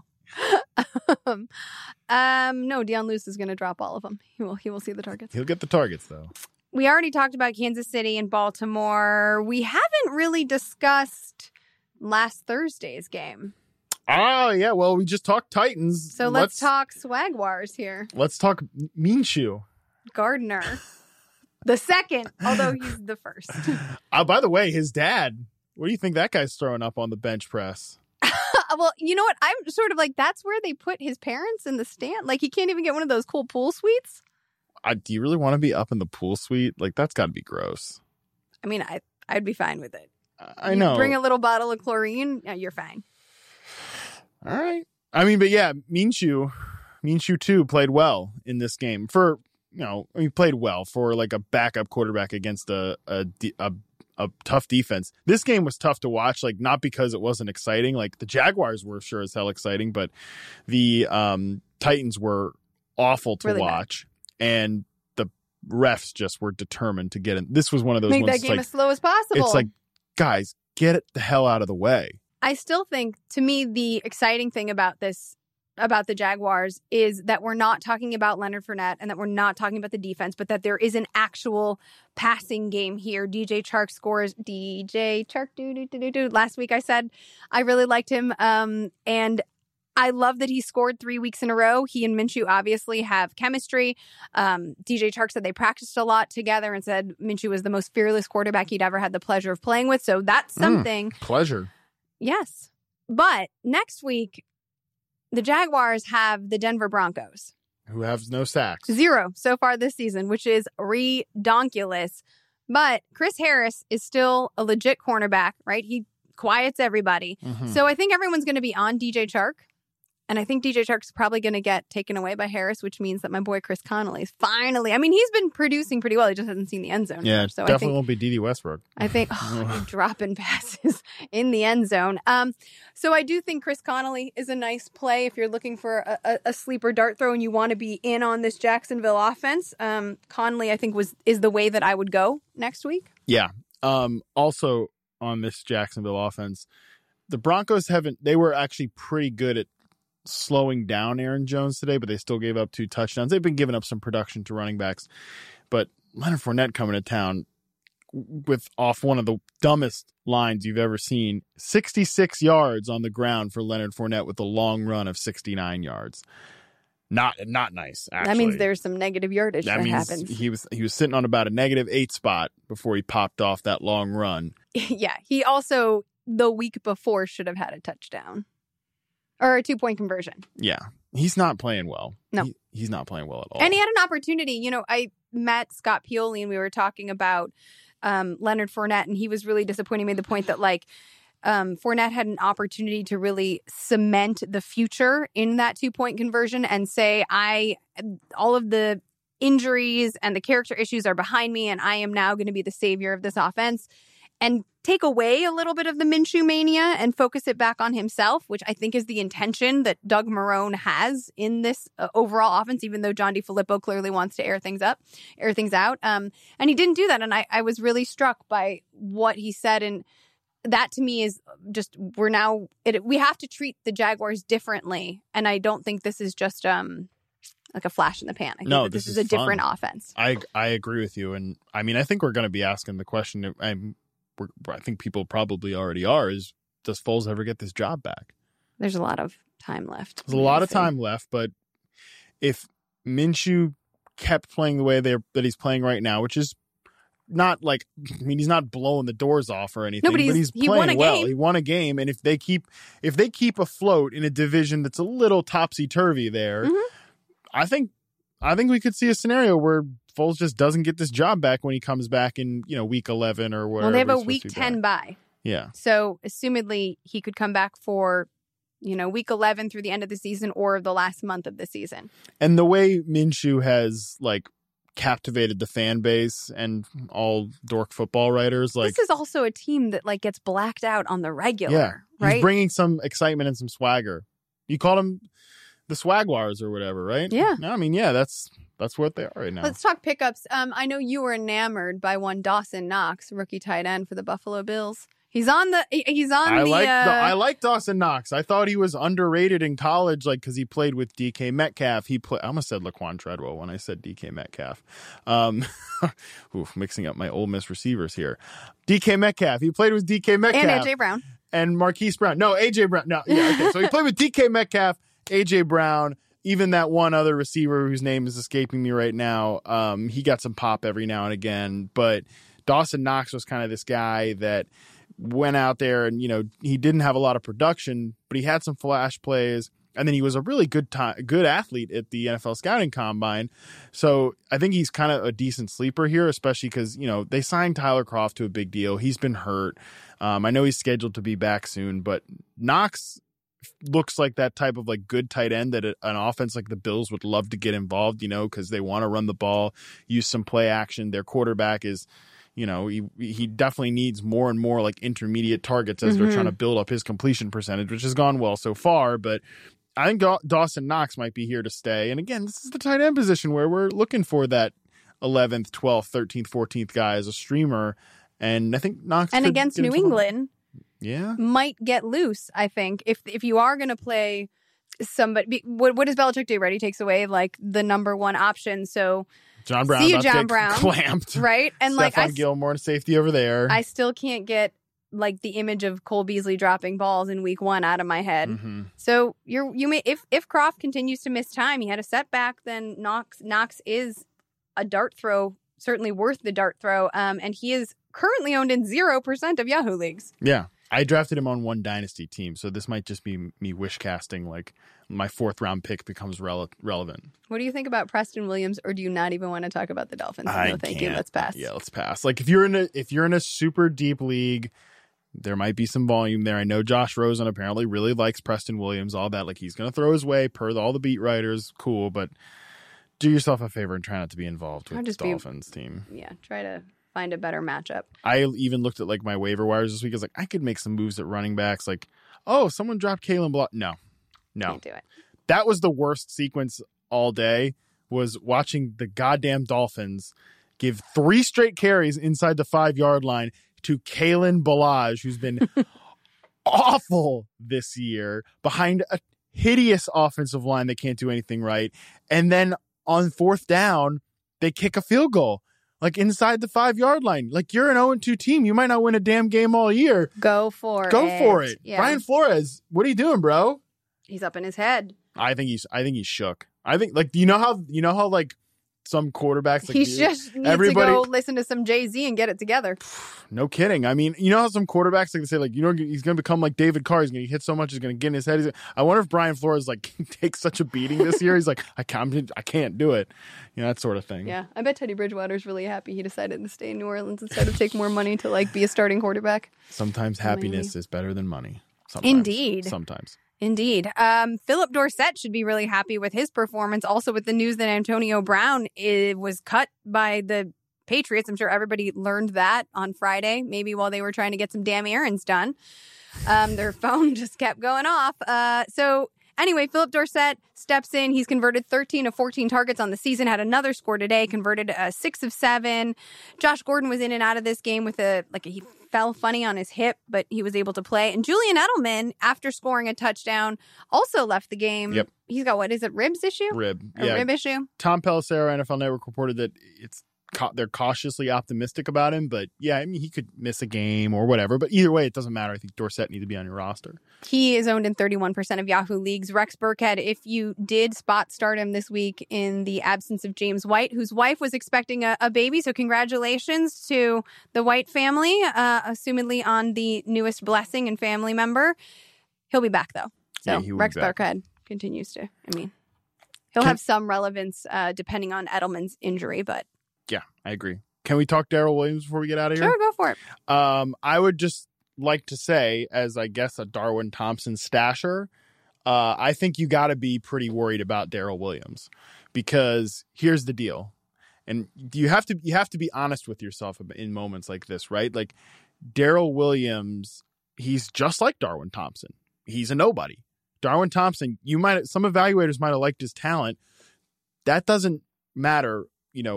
No, Deion Lewis is going to drop all of them. He will see the targets.
He'll get the targets, though.
We already talked about Kansas City and Baltimore. We haven't really discussed last Thursday's game.
Oh, yeah. Well, we just talked Titans.
So let's talk Swag Wars here.
Let's talk Minshew.
Gardner. The second, although he's the first.
By the way, his dad, what do you think that guy's throwing up on the bench press?
Well, you know what? I'm sort of like, that's where they put his parents in the stand. Like, he can't even get one of those cool pool suites.
Do you really want to be up in the pool suite? Like, that's got to be gross.
I mean, I'd be fine with it.
I know.
Bring a little bottle of chlorine, you're fine.
All right. I mean, but yeah, Minshew too played well in this game he played well for like a backup quarterback against a tough defense. This game was tough to watch, like not because it wasn't exciting. Like the Jaguars were sure as hell exciting, but the Titans were awful to watch, and the refs just were determined to get in. This was one of those
Make
ones
that game as slow as possible.
It's like, guys, get it the hell out of the way.
I still think, to me, the exciting thing about the Jaguars is that we're not talking about Leonard Fournette and that we're not talking about the defense, but that there is an actual passing game here. DJ Chark scores. DJ Chark, last week I said I really liked him. And I love that he scored 3 weeks in a row. He and Minshew obviously have chemistry. DJ Chark said they practiced a lot together and said Minshew was the most fearless quarterback he'd ever had the pleasure of playing with. So that's something.
Pleasure.
Yes. But next week, the Jaguars have the Denver Broncos,
who have no sacks.
0 so far this season, which is redonkulous. But Chris Harris is still a legit cornerback, right? He quiets everybody. Mm-hmm. So I think everyone's going to be on DJ Chark. And I think DJ Chark's probably going to get taken away by Harris, which means that my boy Chris Connolly is finally... I mean, he's been producing pretty well. He just hasn't seen the end zone.
Yeah,
so
definitely won't be Dede Westbrook.
I think dropping passes in the end zone. So I do think Chris Connolly is a nice play if you're looking for a sleeper dart throw and you want to be in on this Jacksonville offense. Connolly, I think, is the way that I would go next week.
Yeah. Also on this Jacksonville offense, the Broncos they were actually pretty good at slowing down Aaron Jones today, but they still gave up 2 touchdowns. They've been giving up some production to running backs, but Leonard Fournette coming to town, with off one of the dumbest lines you've ever seen. 66 yards on the ground for Leonard Fournette with a long run of 69 yards. Not nice, actually.
That means there's some negative yardage that happens.
He was sitting on about a -8 spot before he popped off that long run.
Yeah, he also, the week before, should have had a touchdown. Or a 2-point conversion.
Yeah. He's not playing well.
No.
He's not playing well at all.
And he had an opportunity. You know, I met Scott Pioli and we were talking about Leonard Fournette, and he was really disappointed. He made the point that, like, Fournette had an opportunity to really cement the future in that 2-point conversion and say, all of the injuries and the character issues are behind me, and I am now going to be the savior of this offense. And take away a little bit of the Minshew mania and focus it back on himself, which I think is the intention that Doug Marrone has in this overall offense, even though John DeFilippo clearly wants to air things out. And he didn't do that. And I was really struck by what he said. And that to me is just, we have to treat the Jaguars differently. And I don't think this is just like a flash in the pan. I think this is a different offense.
I agree with you. And I mean, I think we're going to be asking the question, I think people probably already are, is does Foles ever get this job back?
There's a lot of time left.
There's a lot of time left, but if Minshew kept playing the way that he's playing right now, which is not like, I mean, he's not blowing the doors off or anything, but he's playing well. He won a game, and if they keep afloat in a division that's a little topsy-turvy there, I think we could see a scenario where Foles just doesn't get this job back when he comes back in, week 11 or whatever.
Well, they have a week 10 bye.
Yeah.
So, assumedly, he could come back for, week 11 through the end of the season or the last month of the season.
And the way Minshew has, captivated the fan base and all dork football writers,
this is also a team that, gets blacked out on the regular, right?
He's bringing some excitement and some swagger. You called them the Swagwars or whatever, right?
Yeah.
No, I mean, yeah, that's what they are right now.
Let's talk pickups. I know you were enamored by one Dawson Knox, rookie tight end for the Buffalo Bills. I
like Dawson Knox. I thought he was underrated in college, because he played with DK Metcalf. I almost said Laquan Treadwell when I said DK Metcalf. Mixing up my Ole Miss receivers here. DK Metcalf. He played with DK Metcalf.
And AJ Brown.
And Marquise Brown. No, AJ Brown. No, yeah, okay. So he played with DK Metcalf, AJ Brown, even that one other receiver whose name is escaping me right now. He got some pop every now and again, but Dawson Knox was kind of this guy that went out there and, he didn't have a lot of production, but he had some flash plays. And then he was a really good athlete at the NFL scouting combine. So I think he's kind of a decent sleeper here, especially because, they signed Tyler Kroft to a big deal. He's been hurt. I know he's scheduled to be back soon, but Knox looks like that type of good tight end that an offense like the Bills would love to get involved, because they want to run the ball, use some play action. Their quarterback is, he definitely needs more and more intermediate targets as they're trying to build up his completion percentage, which has gone well so far. But I think Dawson Knox might be here to stay. And again, this is the tight end position where we're looking for that 11th, 12th, 13th, 14th guy as a streamer. And I think Knox
and against New England.
Yeah,
might get loose. I think if you are going to play somebody, what does Belichick do? Right, he takes away the number one option. So
John Brown, clamped,
right? And
Stephon Gilmore and safety over there.
I still can't get the image of Cole Beasley dropping balls in week 1 out of my head.
Mm-hmm.
So you may if Kroft continues to miss time, he had a setback. Then Knox is a dart throw, certainly worth the dart throw. And he is currently owned in 0% of Yahoo leagues.
Yeah. I drafted him on one dynasty team, so this might just be me wish casting. My 4th round pick becomes relevant.
What do you think about Preston Williams, or do you not even want to talk about the Dolphins? No, thank you. Let's pass.
Yeah, let's pass. If you're in a super deep league, there might be some volume there. I know Josh Rosen apparently really likes Preston Williams, all that. He's going to throw his way per all the beat writers. Cool, but do yourself a favor and try not to be involved with the Dolphins team.
Yeah, try to find a better matchup.
I even looked at my waiver wires this week. I was I could make some moves at running backs. Someone dropped Kalen Block. No.
Can't do it.
That was the worst sequence all day, was watching the goddamn Dolphins give 3 straight carries inside the 5-yard line to Kalen Ballage, who's been awful this year, behind a hideous offensive line that can't do anything right. And then on 4th down, they kick a field goal. like inside the 5-yard line. Like you're an 0-2 team. You might not win a damn game all year.
Go for it. Yeah.
Brian Flores, what are you doing, bro?
He's up in his head.
I think he's shook. I think like you know how like some quarterbacks like
he just needs to go listen to some Jay-Z and get it together.
No kidding. I mean, you know how some quarterbacks like to say like, you know, he's going to become like David Carr. He's going to hit so much, he's going to get in his head. I wonder if Brian Flores like takes such a beating this year. He's like, I can't do it. You know, that sort of thing.
Yeah, I bet Teddy Bridgewater's really happy he decided to stay in New Orleans instead of take more money to like be a starting quarterback.
Sometimes happiness is better than money. Sometimes.
Indeed. Philip Dorsett should be really happy with his performance. Also with the news that Antonio Brown was cut by the Patriots. I'm sure everybody learned that on Friday, maybe while they were trying to get some damn errands done. Their phone just kept going off. So anyway, Philip Dorsett steps in. He's converted 13 of 14 targets on the season, had another score today, converted 6 of 7. Josh Gordon was in and out of this game with he fell funny on his hip, but he was able to play. And Julian Edelman, after scoring a touchdown, also left the game.
Yep.
He's got, what is it, ribs issue?
Rib
issue?
Tom Pelissero, NFL Network, reported that they're cautiously optimistic about him, but yeah, I mean, he could miss a game or whatever. But either way, it doesn't matter. I think Dorsett needs to be on your roster.
He is owned in 31% of Yahoo leagues. Rex Burkhead, if you did spot start him this week in the absence of James White, whose wife was expecting a baby, so congratulations to the White family, assumedly on the newest blessing and family member. He'll be back, though. So Rex Burkhead continues to, he'll have some relevance depending on Edelman's injury, but
yeah, I agree. Can we talk Darrell Williams before we get out of here?
Sure, go for it.
I would just like to say, as I guess a Darwin Thompson stasher, I think you got to be pretty worried about Darrell Williams because here's the deal. And you have to be honest with yourself in moments like this, right? Like Darrell Williams, he's just like Darwin Thompson. He's a nobody. Darwin Thompson, some evaluators might have liked his talent. That doesn't matter,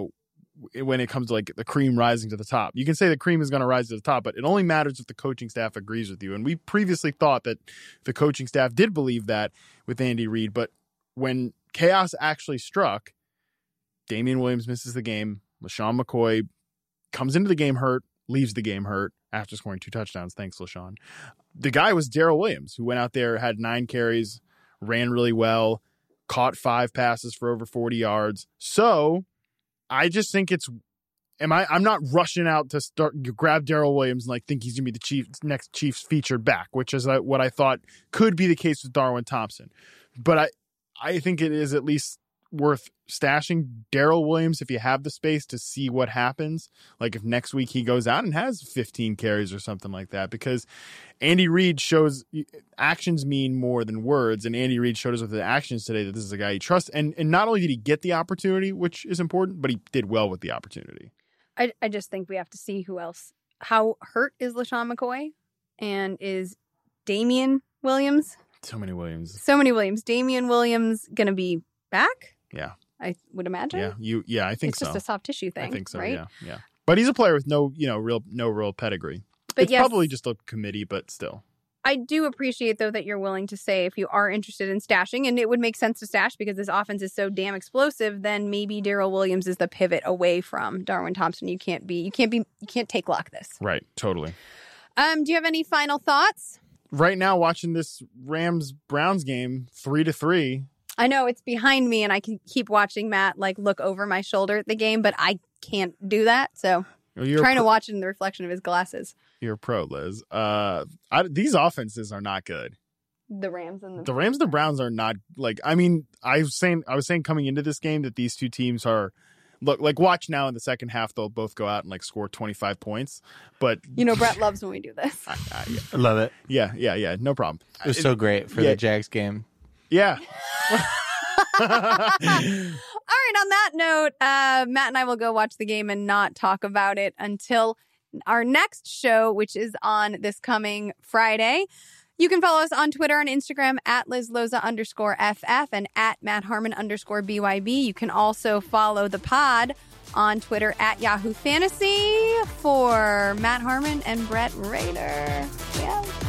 when it comes to like the cream rising to the top. You can say the cream is going to rise to the top, but it only matters if the coaching staff agrees with you. And we previously thought that the coaching staff did believe that with Andy Reid, but when chaos actually struck, Damian Williams misses the game. LaShawn McCoy comes into the game hurt, leaves the game hurt after scoring 2 touchdowns. Thanks, LaShawn. The guy was Darrell Williams, who went out there, had 9 carries, ran really well, caught 5 passes for over 40 yards. So I just think I'm not rushing out to grab Darrell Williams and think he's going to be the next Chiefs featured back, which is what I thought could be the case with Darwin Thompson. But I think it is at least worth stashing Darrell Williams if you have the space to see what happens. Like if next week he goes out and has 15 carries or something like that, because Andy Reid shows actions mean more than words. And Andy Reid showed us with the actions today that this is a guy he trusts. And not only did he get the opportunity, which is important, but he did well with the opportunity.
I just think we have to see who else. How hurt is LaShawn McCoy? And is Damian Williams?
So many Williams.
Damian Williams going to be back?
Yeah.
I would imagine.
Yeah, I think
so. It's just a soft tissue thing.
I think so,
right?
Yeah. But he's a player with no real pedigree. But it's probably just a committee, but still.
I do appreciate, though, that you're willing to say if you are interested in stashing, and it would make sense to stash because this offense is so damn explosive, then maybe Darrell Williams is the pivot away from Darwin Thompson. You can't take lock this.
Right, totally.
Do you have any final thoughts?
Right now, watching this Rams-Browns game, 3-3.
I know it's behind me and I can keep watching Matt look over my shoulder at the game, but I can't do that. So I'm trying to watch it in the reflection of his glasses.
You're a pro, Liz. These offenses are not good.
The Rams and
the Browns are not I was saying coming into this game that these two teams are watch now in the second half, they'll both go out and score 25 points. But
Brett loves when we do this.
I love it.
Yeah. No problem.
It was so great for the Jags game.
Yeah.
All right. On that note, Matt and I will go watch the game and not talk about it until our next show, which is on this coming Friday. You can follow us on Twitter and Instagram at LizLoza_FF and at MattHarmon_BYB. You can also follow the pod on Twitter at Yahoo Fantasy. For Matt Harmon and Brett Rader. Yeah.